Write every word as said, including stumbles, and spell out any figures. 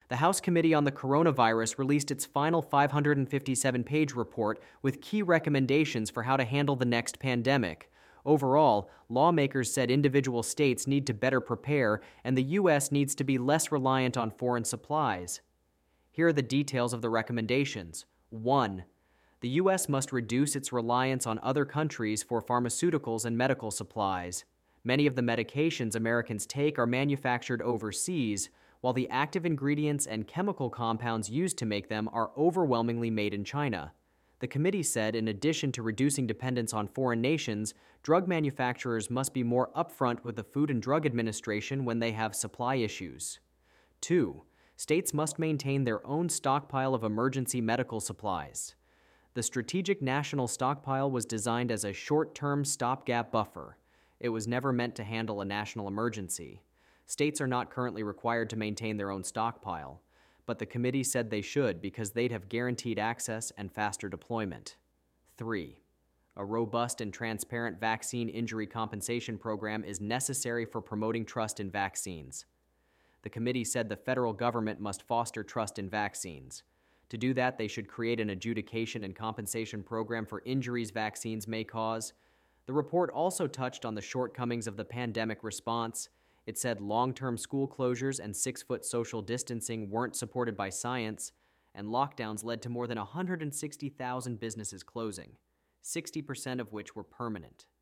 The House Committee on the Coronavirus released its final five hundred fifty-seven page report with key recommendations for how to handle the next pandemic. Overall, lawmakers said individual states need to better prepare and the U S needs to be less reliant on foreign supplies. Here are the details of the recommendations. one. The U S must reduce its reliance on other countries for pharmaceuticals and medical supplies. Many of the medications Americans take are manufactured overseas, while the active ingredients and chemical compounds used to make them are overwhelmingly made in China. The committee said in addition to reducing dependence on foreign nations, drug manufacturers must be more upfront with the Food and Drug Administration when they have supply issues. two. States must maintain their own stockpile of emergency medical supplies. The Strategic National Stockpile was designed as a short-term stopgap buffer. It was never meant to handle a national emergency. States are not currently required to maintain their own stockpile, but the committee said they should because they'd have guaranteed access and faster deployment. three. A robust and transparent vaccine injury compensation program is necessary for promoting trust in vaccines. The committee said the federal government must foster trust in vaccines. To do that, they should create an adjudication and compensation program for injuries vaccines may cause. The report also touched on the shortcomings of the pandemic response. It said long-term school closures and six-foot social distancing weren't supported by science, and lockdowns led to more than one hundred sixty thousand businesses closing, sixty percent of which were permanent.